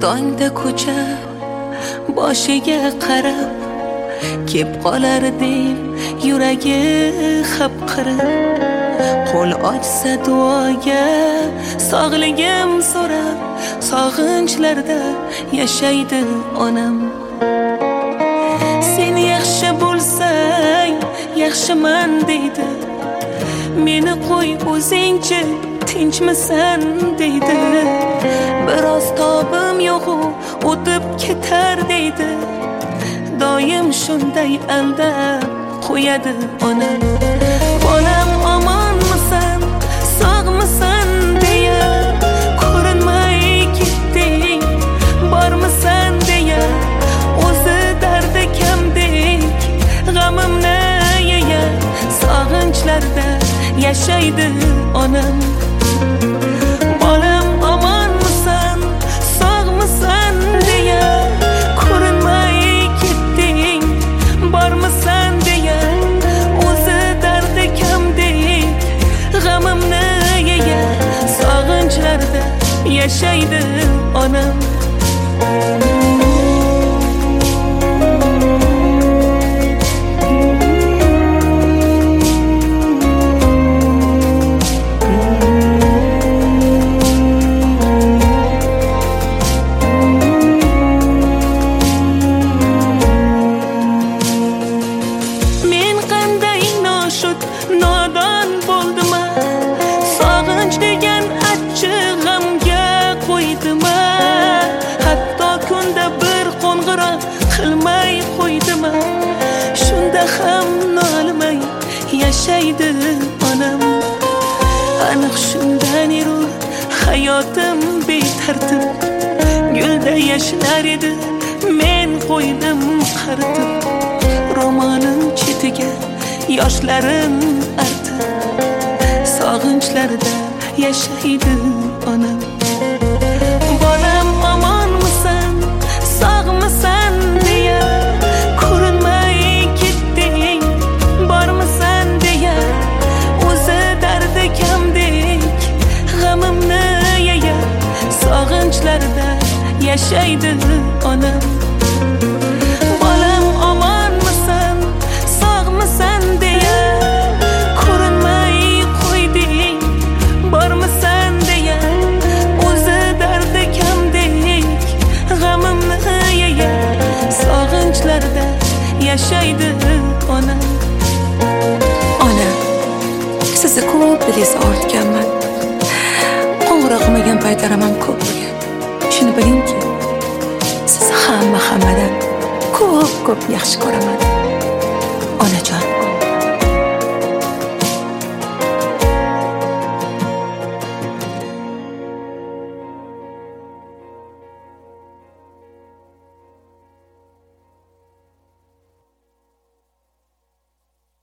tongda ko'cha boshiga qarab kep qolar deb yuragi xapqirib, qo'l ochsa duoga sog'ligim so'rab, sog'inchlarda yashaydi onam. Sen yaxshi bo'lsang yaxshiman deydi, meni qo'y o'zingchi tinchmisan deydi. Biroz tobim yo'q-u o'tib ketar deydi, doim shunday aldab qo'yadi onam. Bolam omonmisan, sog'misan deya ko'rinmay ketding, bormisan deya o'zi dardi kamdek g'amimni yeya, sog'inchlarda yashaydi onam. Bolam omonmisan, sog'misan deya ko'rinmay ketding, bormisan deya o'zi dardi kamdek g'amimni yeya, sog'inchlarda yashaydi onam. Nodon bo'ldima, sog'inch degan achchiq g'amga qo'ydima, hatto kunda bir qo'ng'iroq qilmay qo'ydima, shunda ham nolmay yashaydi onam. Aniq shundan yurur hayotim betartib, gulda yashnar edi men qo'ydim qaritib, ro'molim chetiga yoshlarim artib, sog'inchlarda yashaydi onam. Bolam omonmisan, sog'misan deya ko'rinmay ketding, bormisan deya o'zi dardi kamdek g'amimni yeya, sog'inchlarda yashaydi onam. Bolam omonmisan, sog'misan deya ko'rinmay qo'yding, bormisan deya o'zi dardi kamdek g'amimni yeya, sog'inchlarda yashaydi onam. Ona, sizni ko'p biliz ortganman. Qo'ng'iroq qilmagan paytlarim ham ko'p bo'lgan. Shuni bilingki, sizni hammadan ko'p yaxshi ko'raman. Onajon.